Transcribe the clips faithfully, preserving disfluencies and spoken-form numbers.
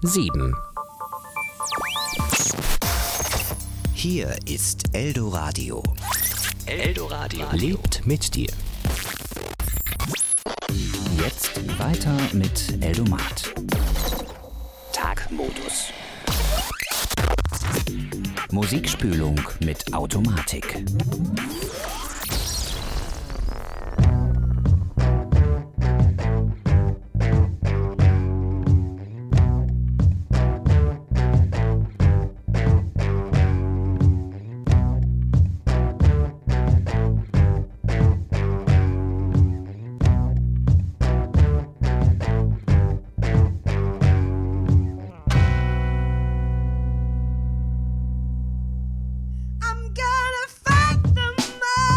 sieben. Hier ist Eldoradio. Eldoradio lebt mit dir. Jetzt weiter mit Eldomat. Tagmodus. Musikspülung mit Automatik. I'm gonna fight them all.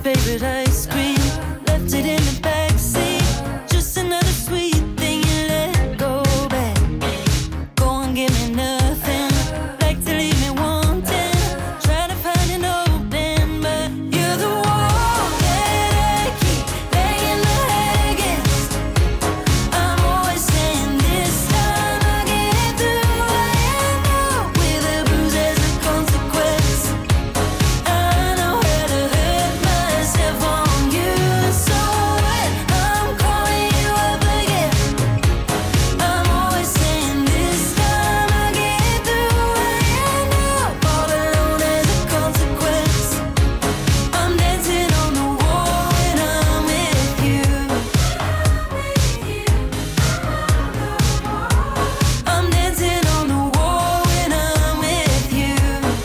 favorite ice cream. Left it in the backseat. Just another sweet thing you let go back. Go and give me nothing. Like to leave me wanting. Try to find an open, but you're the wall that I keep banging my head against. I'm always saying this time I'll get through. I end up with a bruise as a consequence. I know how to hurt myself on you. So what? I'm calling you up again. I'm always saying this time I'll get through. I end up all alone as a consequence. I'm dancing on the wall when I'm with you. I'm dancing on the wall when I'm with you.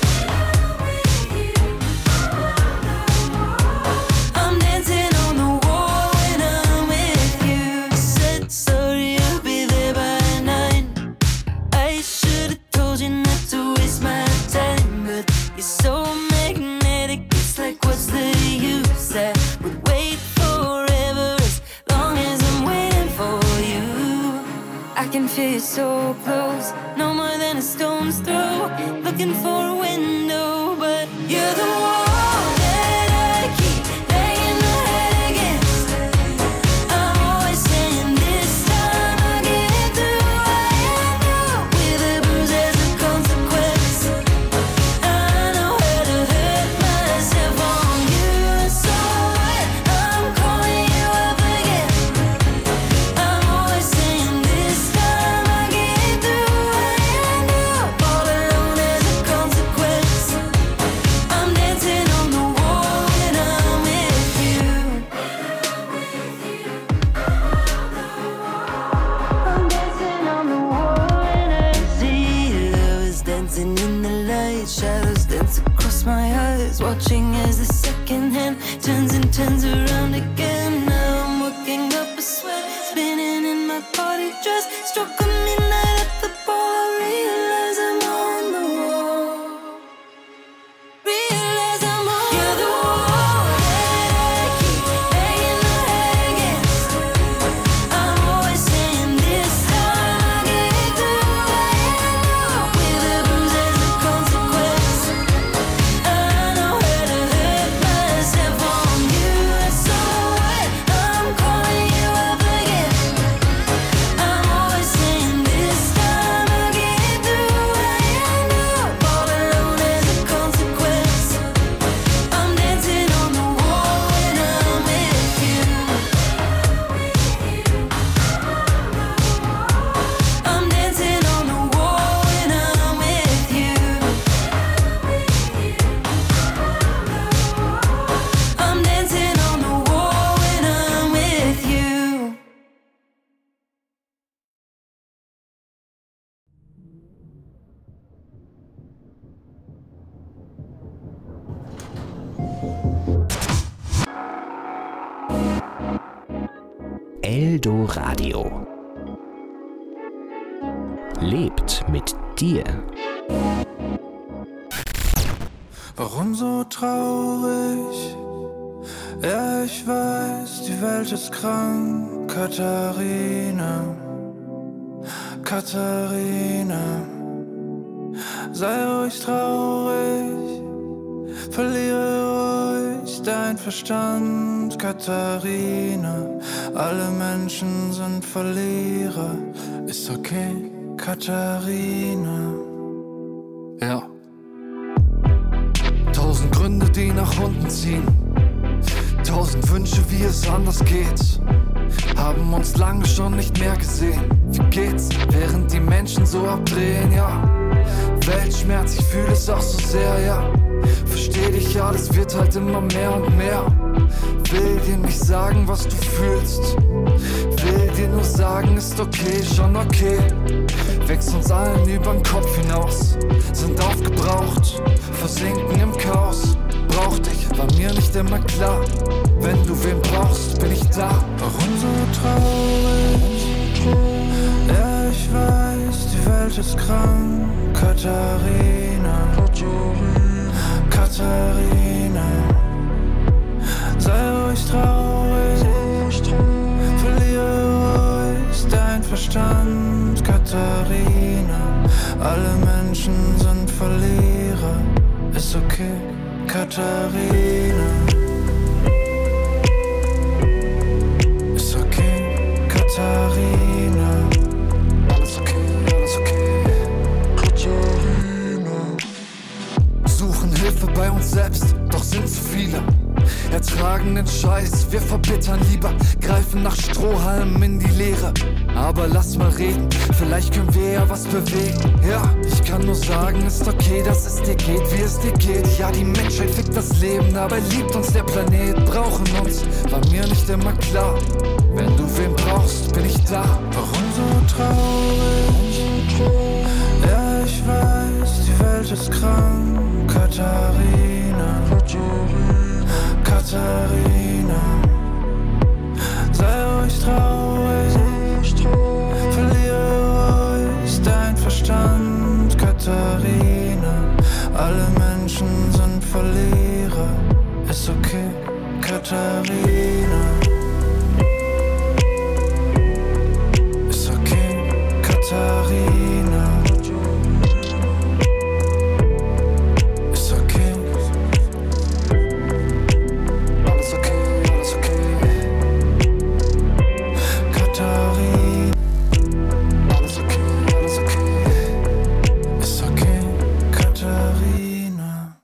I'm dancing on the wall when I'm with you. Said sorry, I'll be there by nine. I should've told you not to waste my time, but you're so magnetic. It's like, what's the use? I would wait forever as long as I'm waiting for you. I can feel you so close, no more than a stone's throw. Looking for a window, but you're the wall that I keep banging my head against. I'm always saying this time I'll get through. I end up with a bruise as a consequence. I know how to hurt myself on you. So what? I'm calling you up again. I'm always saying this time I'll get through. I end up all alone as a consequence. I'm dancing on the wall when I'm with you. I'm dancing on the wall when I see lovers dancing in the light. Shadows dance across my eyes, watching as the second hand turns and turns around again. Now I'm working up a sweat, spinning in my party dress. Struck a midnight at the ball. I realize I'm on the wall. Realize I'm on You're the wall that I keep banging my head against. I'm always saying this time I'll get through. I end up with a bruise as a consequence. I know how to hurt myself on you. So what? I'm calling you up again. I'm always saying this time I'll get through. I end up all alone as a consequence. I'm dancing on the wall when I'm with you. I'm dancing on the wall when I'm with you. I'm dancing on the wall when I'm with you. Eldoradio. Lebt mit dir. Warum so traurig? Ja, ich weiß, die Welt ist krank. Katharina, Katharina, sei ruhig traurig, verliere ruhig dein Verstand. Katharina, alle Menschen sind Verlierer. Ist okay, Katharina. Ja. Tausend Gründe, die nach unten ziehen. Tausend Wünsche, wie es anders geht. Haben uns lange schon nicht mehr gesehen. Wie geht's, während die Menschen so abdrehen, ja. Weltschmerz, ich fühle es auch so sehr, ja. Versteh dich, ja, das wird halt immer mehr und mehr. Will dir nicht sagen, was du fühlst. Will dir nur sagen, ist okay, schon okay. Wächst uns allen übern Kopf hinaus. Sind aufgebraucht, versinken im Chaos. Brauch dich, war mir nicht immer klar. Wenn du wen brauchst, bin ich da. Warum so traurig? Ja, ich weiß, die Welt ist krank. Katharina, Katharina, Verstand, Katharina. Alle Menschen sind Verlierer. Ist okay, Katharina. Ist okay, Katharina. Alles okay, alles okay, Katharina. Suchen Hilfe bei uns selbst, doch sind zu viele. Ertragen den Scheiß, wir verbittern lieber. Greifen nach Strohhalmen in die Leere. Aber lass mal reden, vielleicht können wir ja was bewegen. Ja, ich kann nur sagen, ist okay, dass es dir geht, wie es dir geht. Ja, die Menschheit fickt das Leben, dabei liebt uns der Planet. Brauchen uns, war mir nicht immer klar. Wenn du wen brauchst, bin ich da. Warum so traurig? Ja, ich weiß, die Welt ist krank. Katharina, Katharina, sei ruhig traurig. Verliere ruhig dein Verstand, Katharina. Alle Menschen sind Verlierer. Ist okay, Katharina. Ist okay, Katharina. Ist okay. Alles okay, alles okay. Katharina. Alles okay, alles okay. Ist okay, Katharina.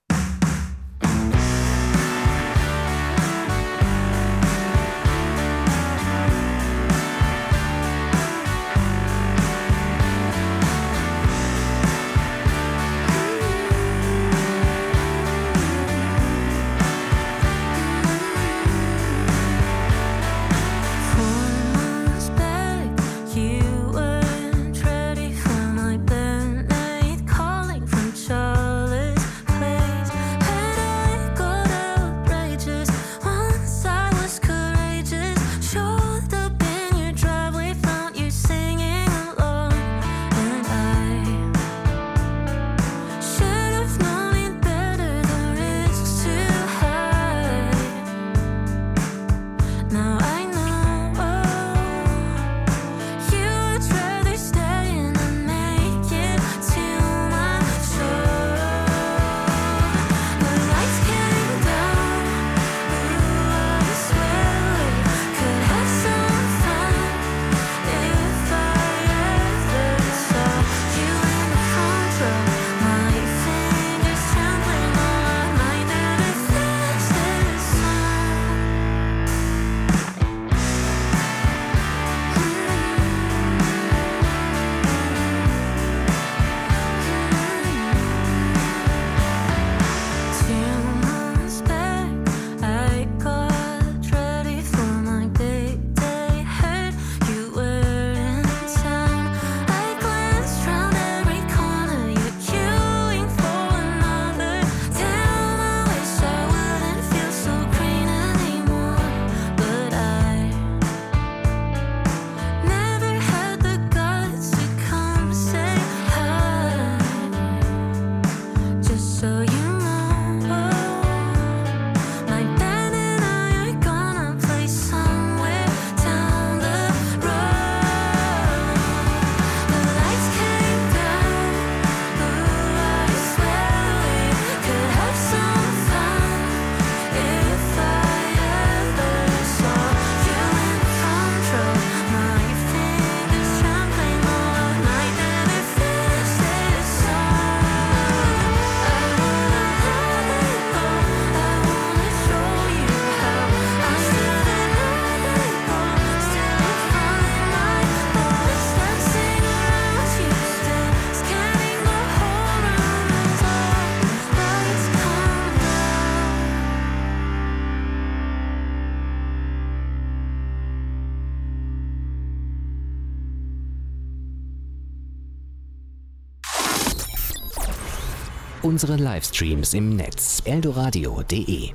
Unsere Livestreams im Netz eldoradio punkt de.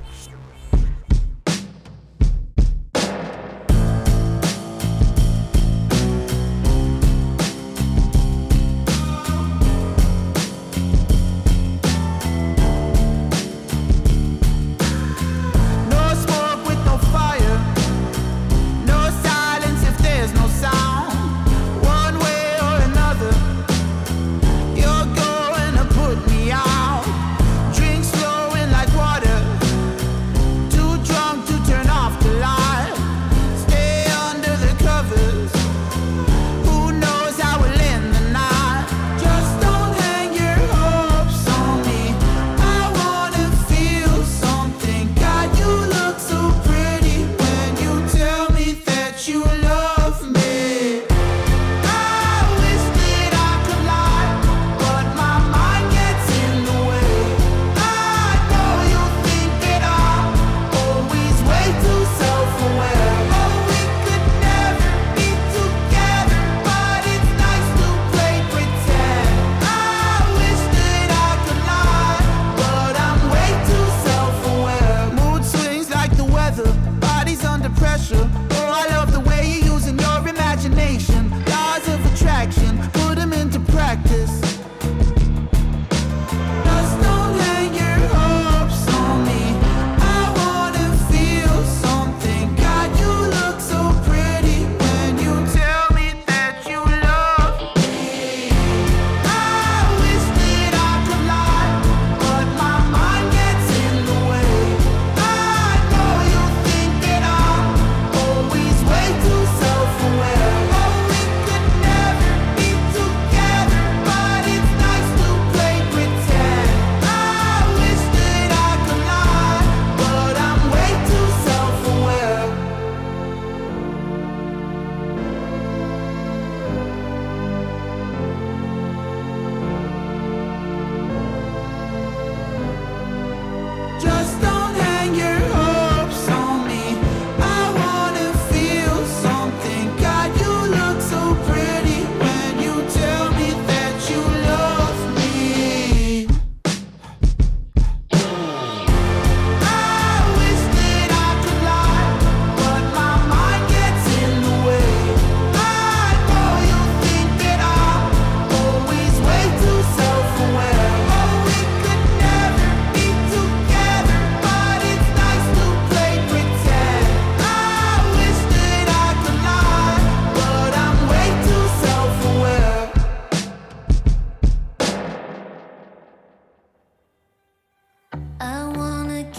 One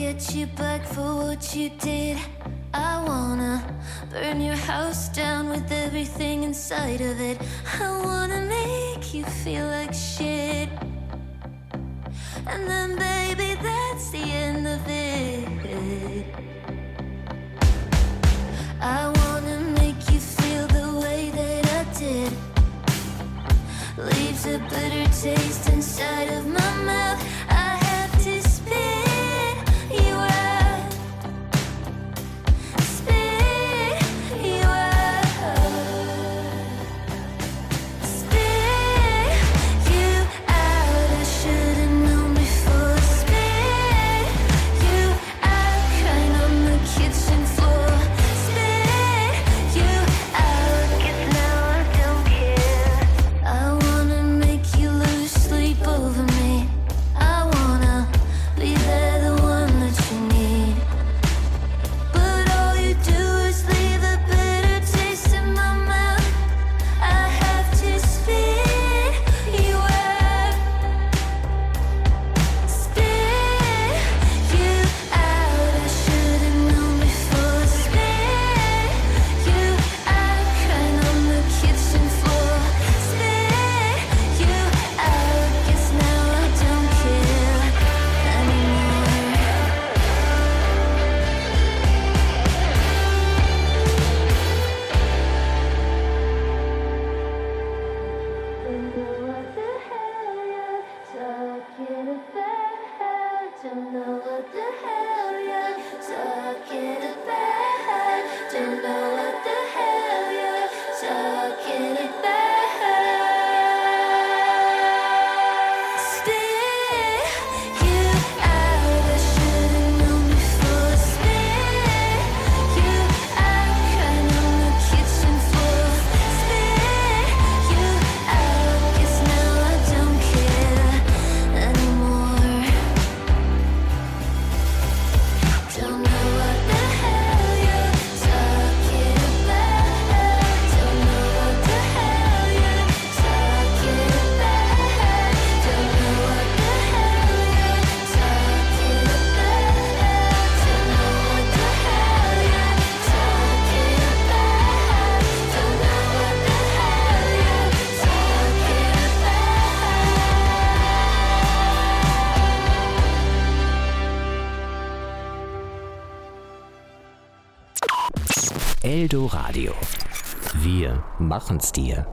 get you back for what you did. I wanna burn your house down with everything inside of it. I wanna make you feel like shit. And then baby, that's the end of it. I wanna make you feel the way that I did. Leaves a bitter taste inside of my mouth. I have to spit you out. Spit you out. Spit you out. I should've known before. Spit you out. Crying on the kitchen floor. Spit you out. 'Cause now I don't care. I wanna make you lose sleep over me. I wanna be there, the one that you need. But all you do is leave a bitter taste in my mouth. I have to spit you out. Spit you out. I should've known before. Spit you out. Crying on the kitchen floor. Spit you out. Guess now I don't care anymore. Don't know what the hell you're talking about. Don't know what the hell you're talking about. Don't know what the hell you're talking about. Spit you out. I should've known before. Spit you out. Crying on the kitchen floor. Spit you out. Guess now I don't care anymore. Don't know what the hell you're talking about. Don't know what the hell you're talking about. Don't know what the hell you're talking about. Don't know what the hell you're talking about. Don't know what the hell you're talking about. Eldoradio. Wir machen's dir.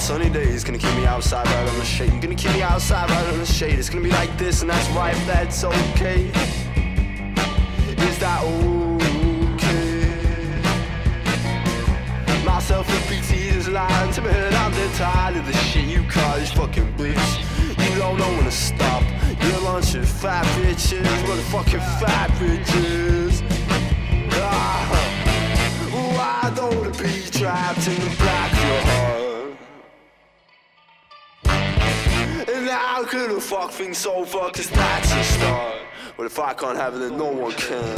sunny days. Gonna keep me outside right on the shade. You're gonna keep me outside right on the shade. It's gonna be like this, and that's right, that's okay. Is that okay? Myself and P T is lying to me, and I'm dead tired of the shit you call these fucking bitch. You don't know when to stop. You're a bunch of fat bitches, motherfucking fat bitches. Ah, oh, I don't wanna be trapped in the black of your heart. And how could a fuck things so fuck, cause that's a start. But if I can't have it, then no one can.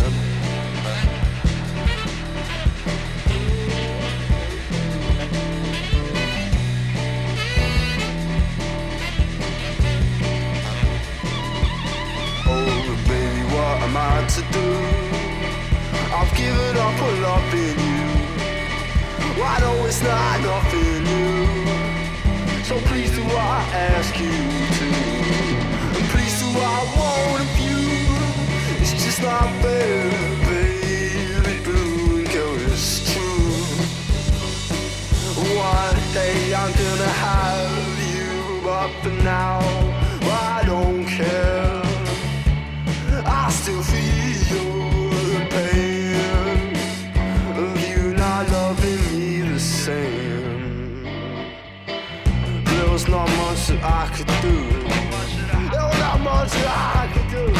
What am I to do? I've given up on loving you. I know it's not enough in you. So please do I ask you to. And please do I want of you. It's just not fair, baby blue. And girl, it's true. One day I'm gonna have you, but for now I don't care. I still feel the pain of you not loving me the same. There was not much that I could do. There was not much that I could do.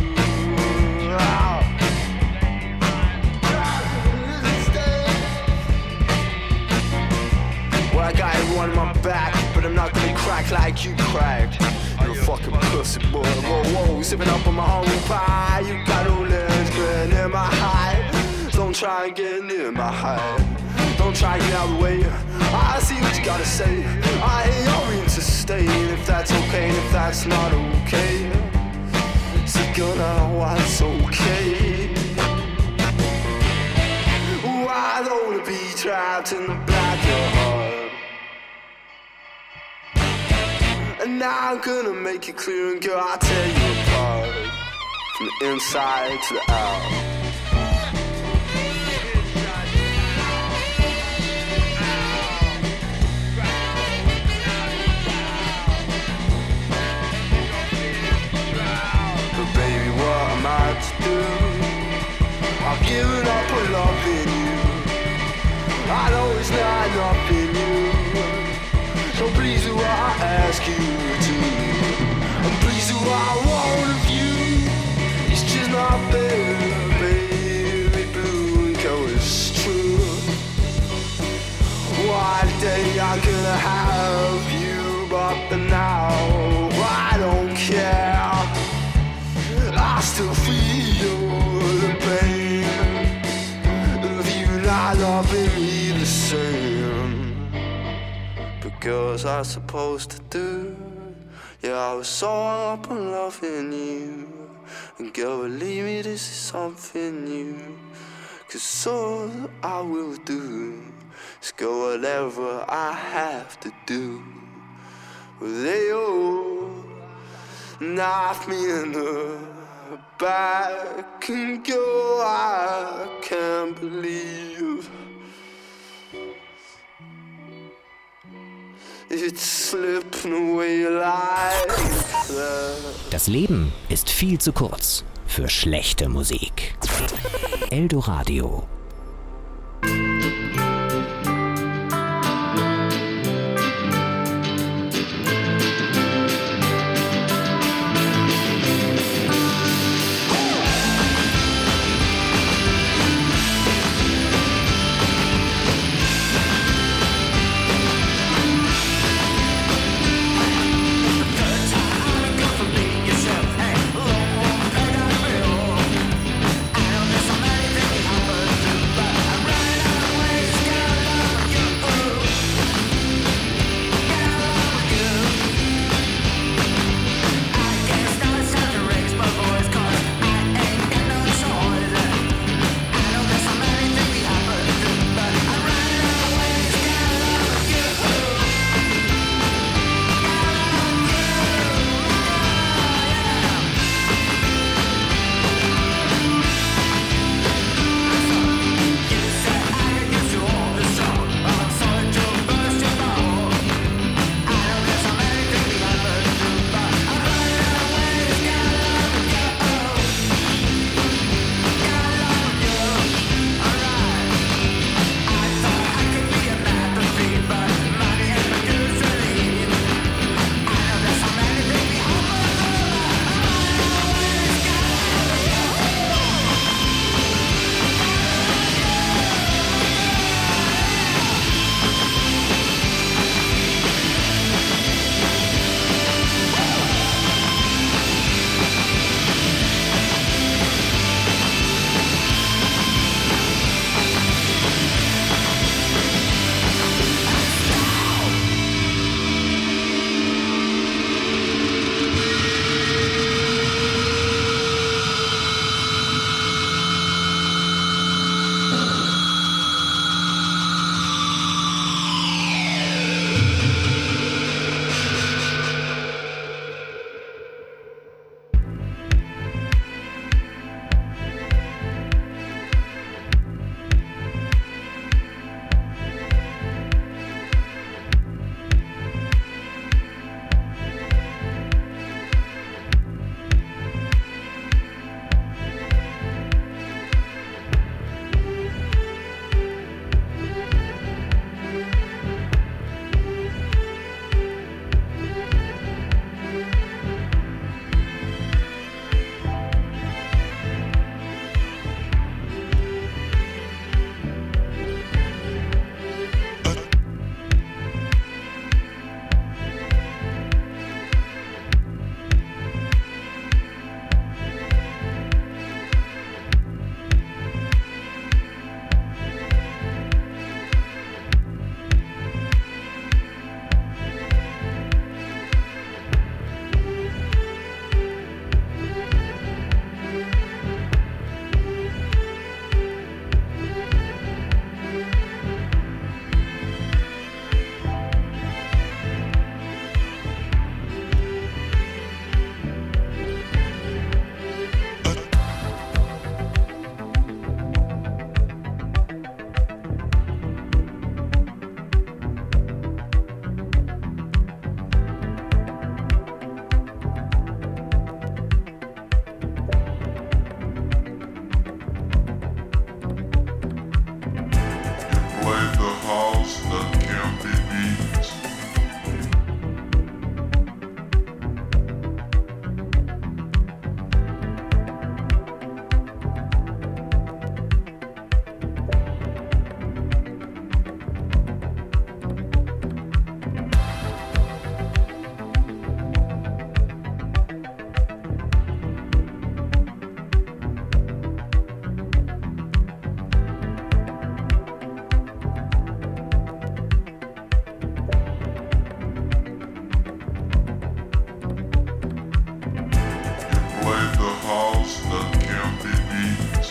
Well, I got everyone on my back, but I'm not gonna crack like you cracked. You're a fucking pussy boy. Whoa, whoa, sipping up on my humble pie. You got no legs, man, in my high. Don't try and get near my height. Don't try and get out of the way. I see what you gotta say. I ain't your to stay. And if that's okay, and if that's not okay, so gonna what's okay. Ooh, I don't wanna be trapped in the black of your heart. And now I'm gonna make it clear, and girl, I'll tear you apart from the inside to the out. But baby, what am I to do? I've given up on loving you. I know it's not enough in you. So please do I ask you to. And please do I want of you. It's just not fair, baby blue. And girl, it's true. One day I'm gonna have you, but for now I don't care. I still feel the pain of you not loving me the same. Girls are supposed to do. Yeah, I was so up on loving you. And girl, believe me, this is something new. Cause all I will do is go whatever I have to do. Well, they all knock me in the back. And girl, I can't believe it's slipping away like that. Das Leben ist viel zu kurz für schlechte Musik. Eldoradio. Yourself, hey, Lord, pay that bill. I know there's so many things happen. house that can't be beat.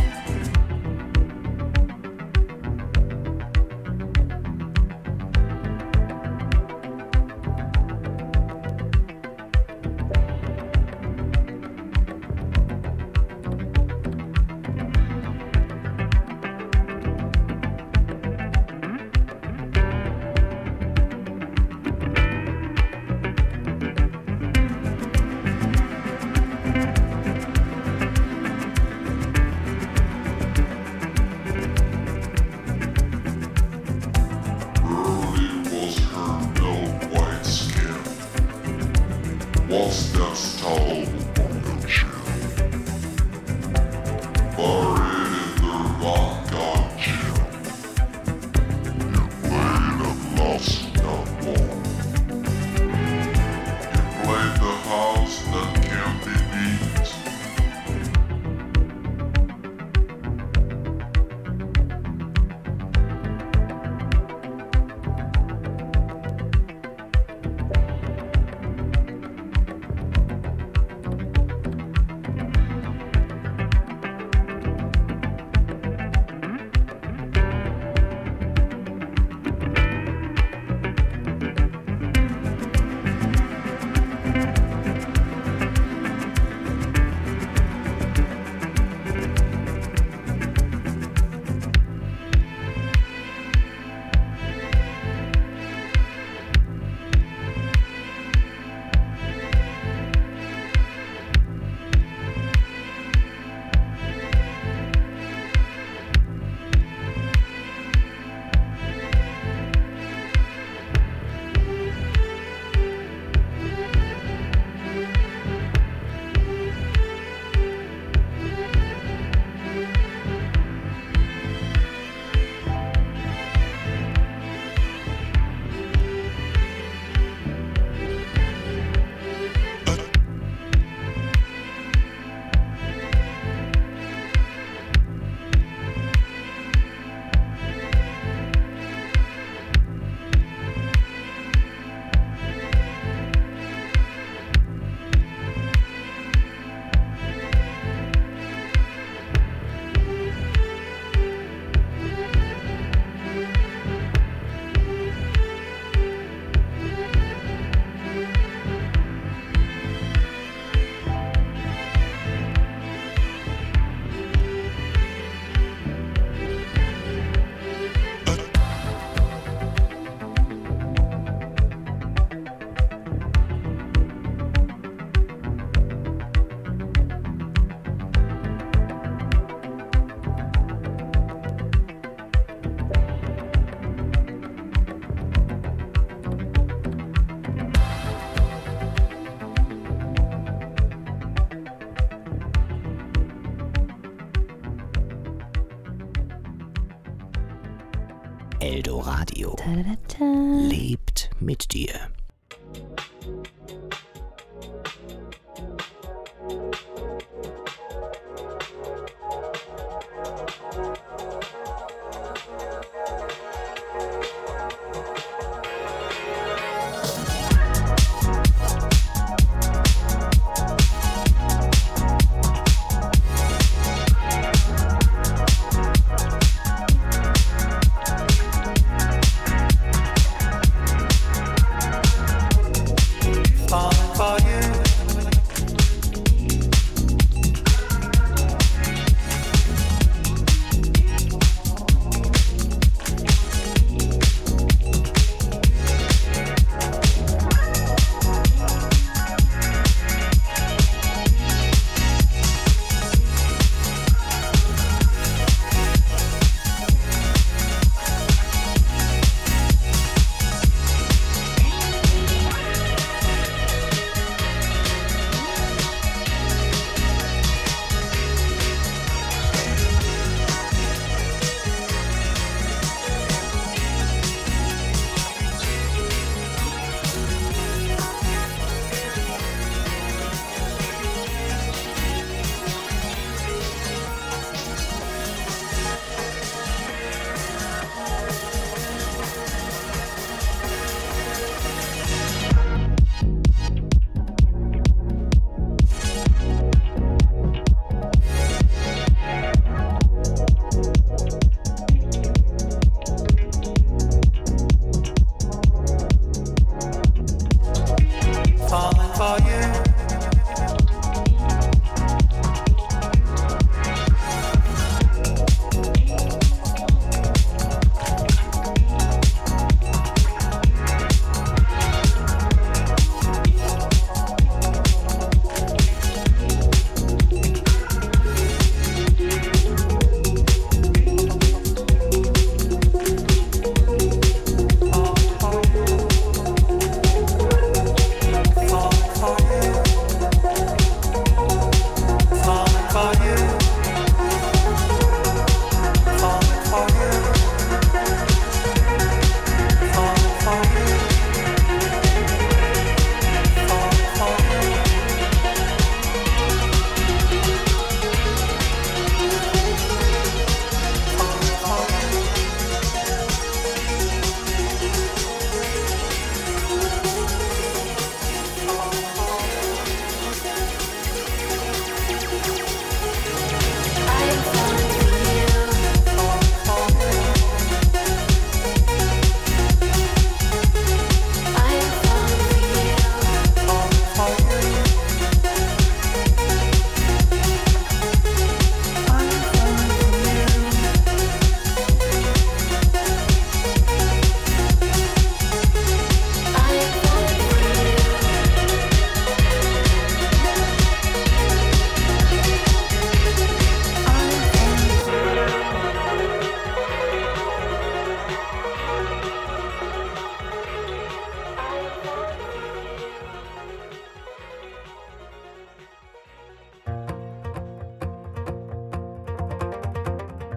Eldoradio lebt mit dir. Thank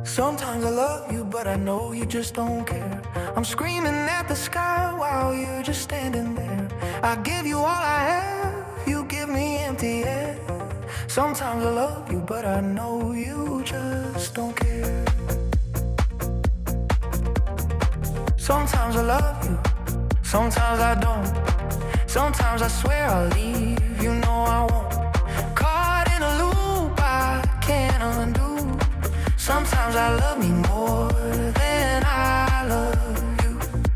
Sometimes I love you, but I know you just don't care. I'm screaming at the sky while you're just standing there. I give you all I have, you give me empty air. Sometimes I love you, but I know you just don't care. Sometimes I love you, sometimes I don't. Sometimes I swear I'll leave, you know I won't. Caught in a loop I can't undo. Sometimes I love me more than I love you.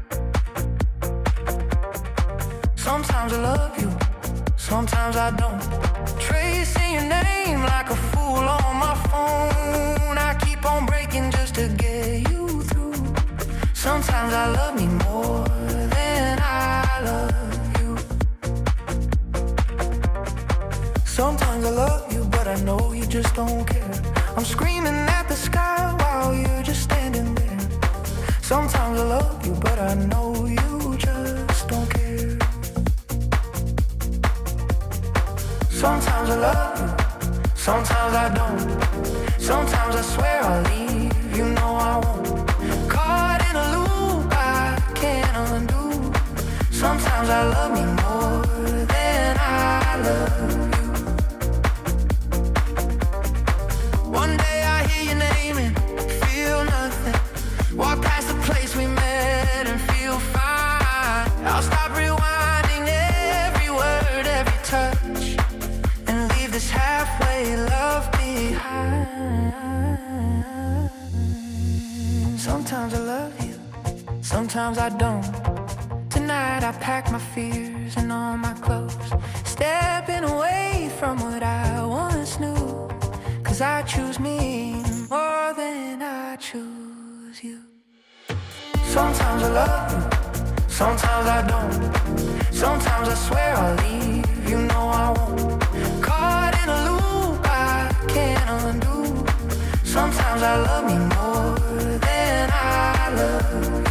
Sometimes I love you, sometimes I don't. Tracing your name like a fool on my phone. I keep on breaking just to get you through. Sometimes I love me more than I love you. Sometimes I love you, but I know you just don't care. I'm screaming at the sky while you're just standing there. Sometimes I love you, but I know you just don't care. Sometimes I love you, sometimes I don't. Sometimes I swear I'll leave, you know I won't. Caught in a loop I can't undo. Sometimes I love me more than I love you. One day I hear your name and feel nothing. Walk past the place we met and feel fine. I'll stop rewinding every word, every touch, and leave this halfway love behind. Sometimes I love you, sometimes I don't. Tonight I pack my fears and all my clothes, stepping away from what I once knew. Cause I choose me more than I choose you. Sometimes I love you, sometimes I don't. Sometimes I swear I'll leave, you know I won't. Caught in a loop I can't undo. Sometimes I love me more than I love you.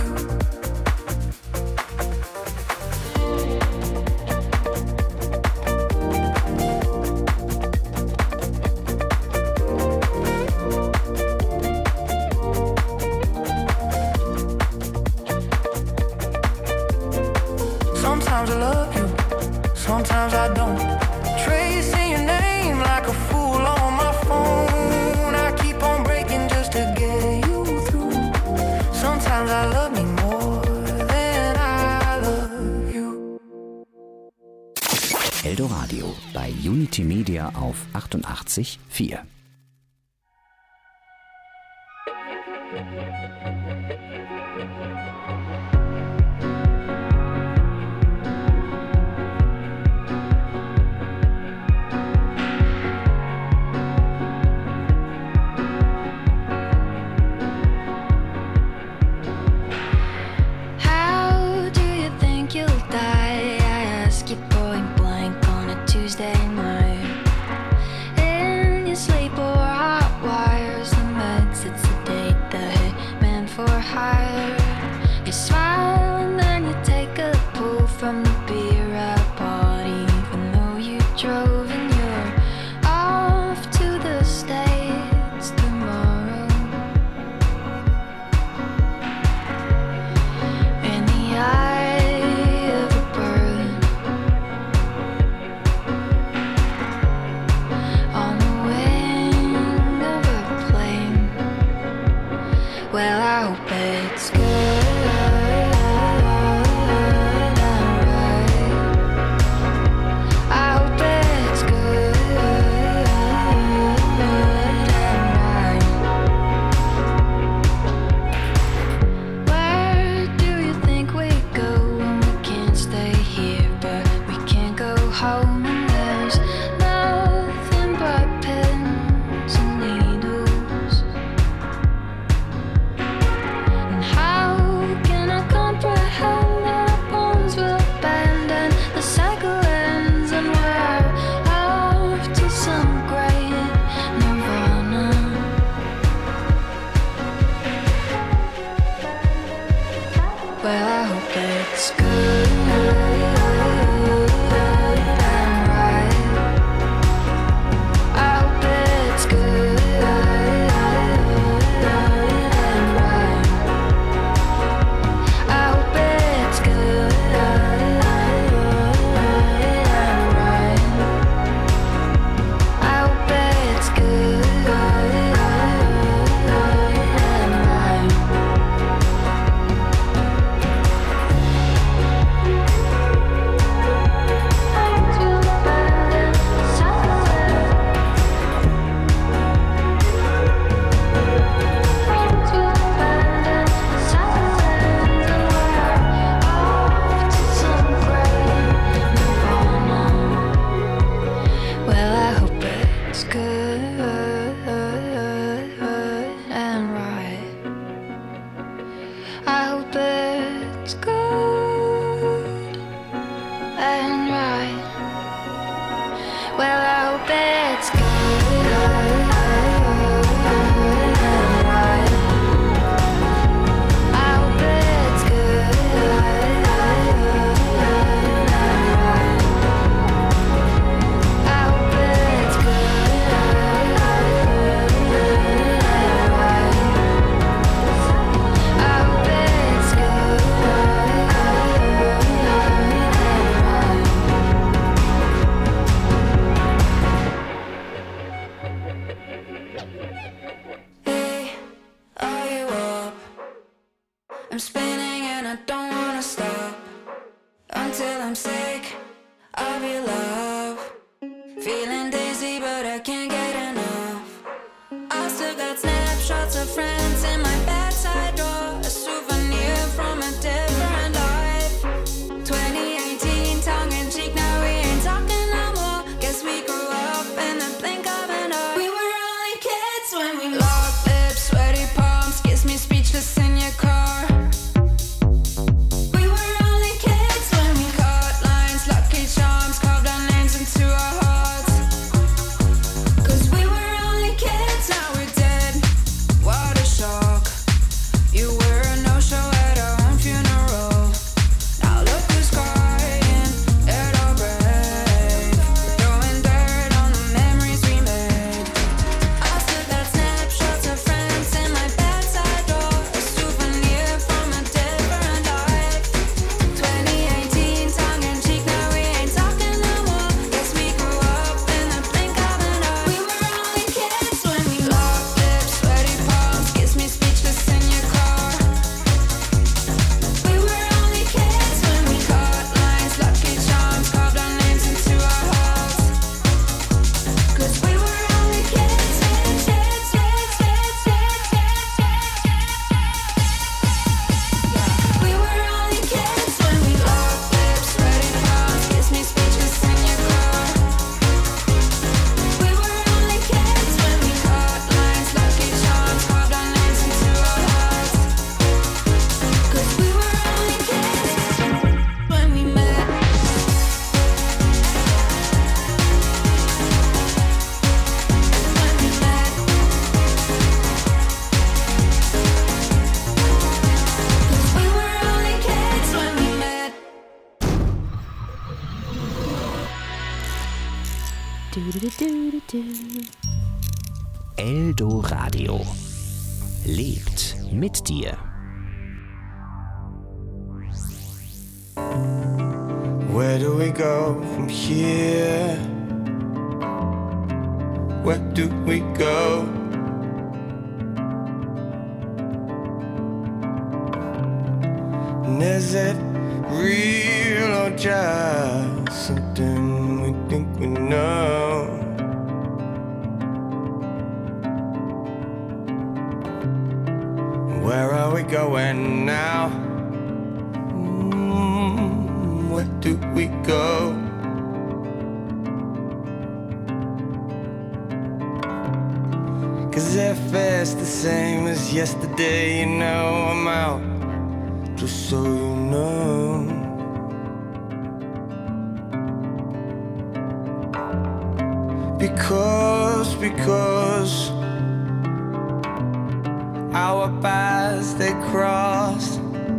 Sometimes I love you, sometimes I don't. Tracing your name like a fool on my phone. I keep on breaking just to get you through. Sometimes I love me more than I love you. Eldoradio bei Unity Media auf achtundachtzig Komma vier. and right. I hope it's good and right. Well, I hope it's good and right. I hope it's good and right. I hope it's good and right. I hope it's good Hey, are you up? I'm spinning and I don't wanna stop until I'm sick of your love. Feeling dizzy, but I can't get enough. I still got snapshots of friends in my bedside drawer, a souvenir from a different life. twenty eighteen, tongue in cheek, now we ain't talking no more. Guess we grew up in the blink of an eye. We were only kids when we locked lips, sweaty palms, kiss me speechless in your car. We were only kids when we cut lines, lucky charms, carved our names into our hearts. Cause we were only kids, now we're dead. What a shock. You were a no-show at our own funeral. Now look who's crying at our grave. We're throwing dirt on the memories we made. I still got snapshots of friends in my bedside drawer, a souvenir from a different life. twenty eighteen, tongue in cheek, now we ain't talking no more. Guess we grew up in the blink of an eye. We were only kids when we locked lips, sweaty palms, kiss me speechless in your car. We were only kids when we cut lines, lucky charms, carved our names into our hearts. Cause we were only kids, kids, kids, kids, kids, kids, kids, kids. We were only kids when we locked lips, sweaty palms, kiss me speechless in your car. We were only kids when we cut lines, lucky charms, carved our names into our hearts. Cause we were only kids when we met. When we met. Cause we were only kids when we met. Eldoradio lebt mit dir. Where do we go from here? Where do we go? And is it real or just something we think we know? Where are we going now? Mm, where do we go? Cause if it's the same as yesterday, you know I'm out, just so you know. Because, because our paths they crossed.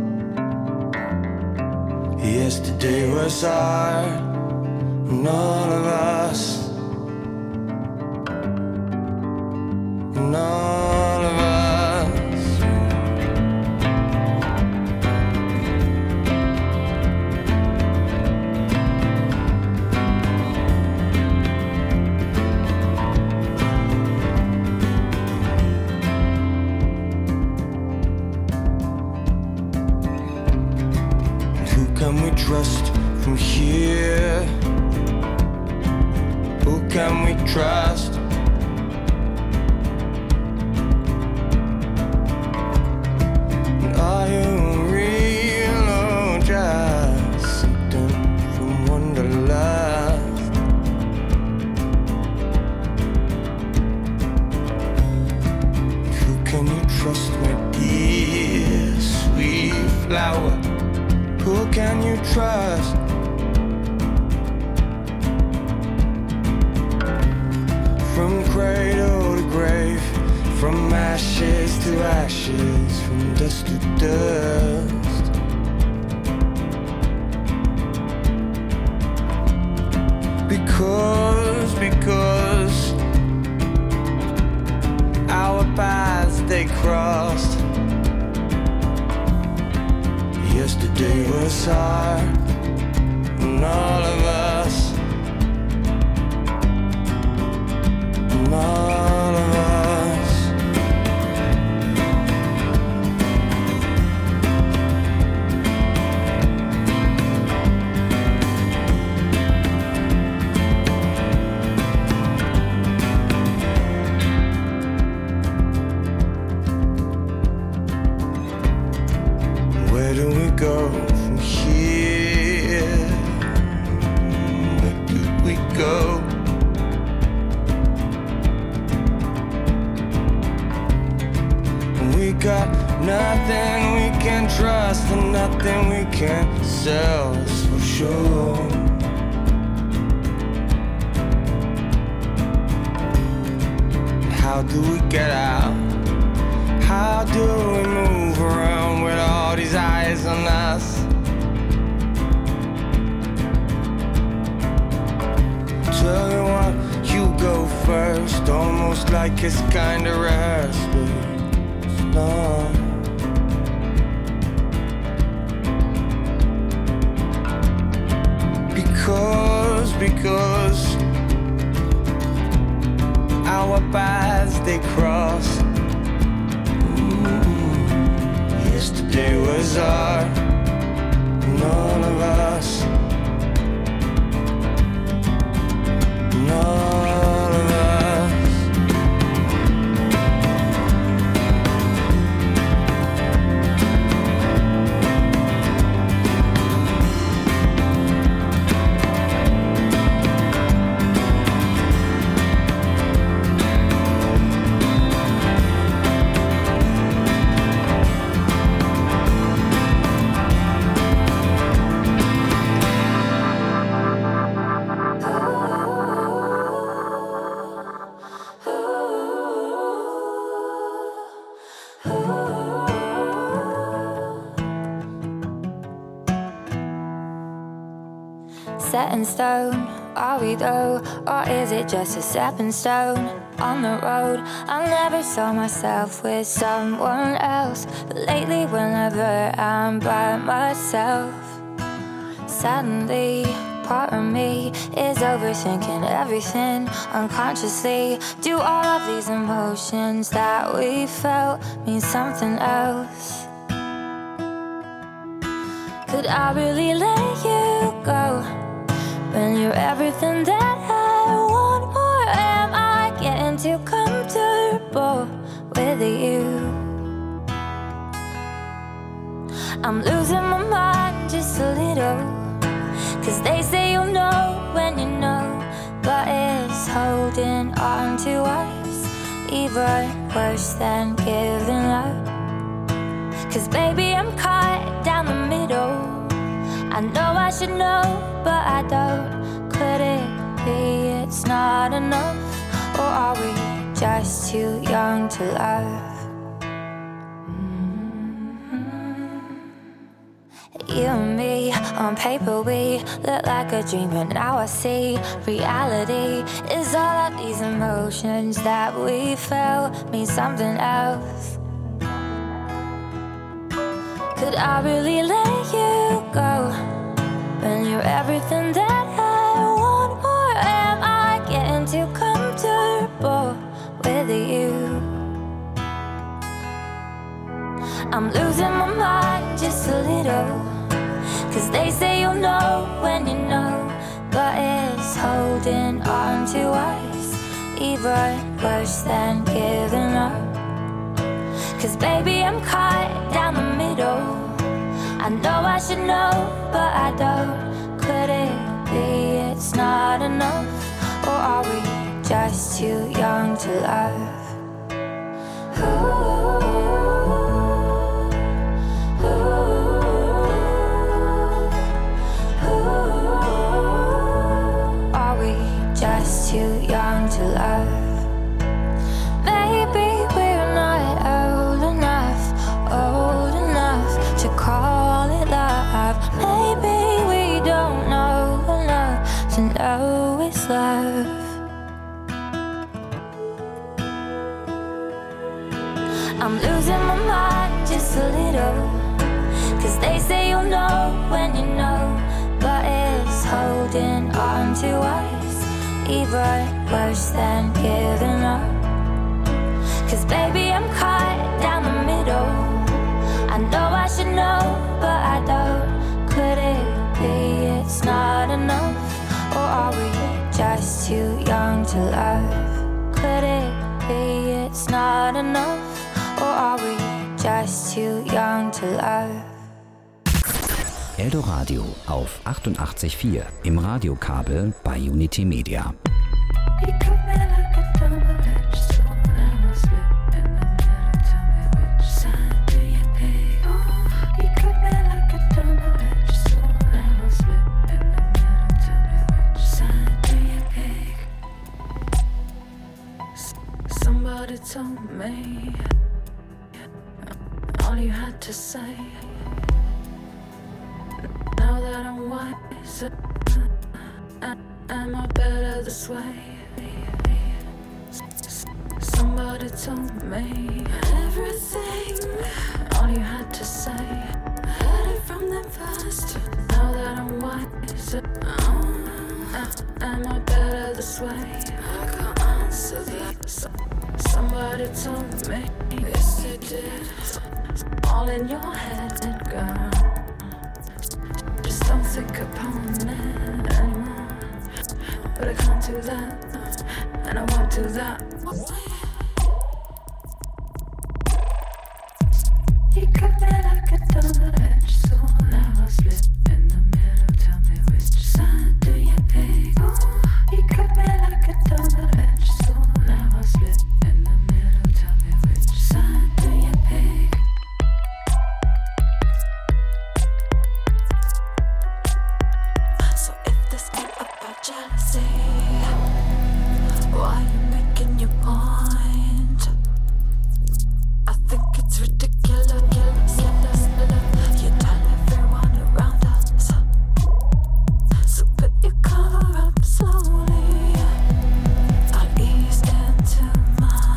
Yesterday was hard on all of us. And all of us. And who can we trust from here? Who can we trust? Are you real or just something from Wonderlust? trust me, dear sweet flower? Who can you trust? From cradle to grave, from ashes to ashes, from dust to dust. Because, because our paths they crossed. Yesterday was hard, and all of us, and all of us. Where do we go from here? Where do we go? We got nothing we can trust and nothing we can sell, that's for sure. How do we get out? How do we move around with all these eyes on us? Tell me why you go first, almost like it's kinda rehearsed, but it's not. Because, because our paths they cross. Yesterday was art, and all of us, and all of us. Set in stone, are we though? Or is it just a stepping stone on the road? I never saw myself with someone else, but lately whenever I'm by myself, suddenly part of me is overthinking everything unconsciously. Do all of these emotions that we felt mean something else? Could I really let you go when you're everything that I want? Or am I getting too comfortable with you? I'm losing my mind just a little, 'cause they say you'll know when you know, but it's holding on to us even worse than giving up. 'Cause baby, I'm caught down the middle. I know I should know, but I don't. Could it be it's not enough? Or are we just too young to love? You and me, on paper we look like a dream, but now I see reality is all of these emotions that we felt mean something else. Could I really let you go when you're everything that I want? Or am I getting too comfortable with you? I'm losing my mind just a little, 'cause they say you'll know when you know, but it's holding on to us even worse than giving up. 'Cause baby, I'm caught down the middle. I know I should know, but I don't. Could it be it's not enough? Or are we just too young to love? Ooh. I'm losing my mind just a little. Cause they say you'll know when you know, but it's holding on to us even worse than giving up. Cause baby, I'm caught down the middle. I know I should know, but I don't. Could it be it's not enough? Or are we just too young to love? Could it be it's not enough? Or are we just too young to love? Eldoradio auf achtundachtzig Komma vier im Radiokabel bei Unity Media. Somebody told me all you had to say. Now that I'm wiser, am I better this way? Somebody told me everything, all you had to say. Heard it from them first. Now that I'm wiser, am I better this way? I can't answer that. Somebody told me, yes they did. All in your head, girl. Just don't think upon it anymore. But I can't do that, and I won't do that. You cut me like a double-edged sword. Now I slip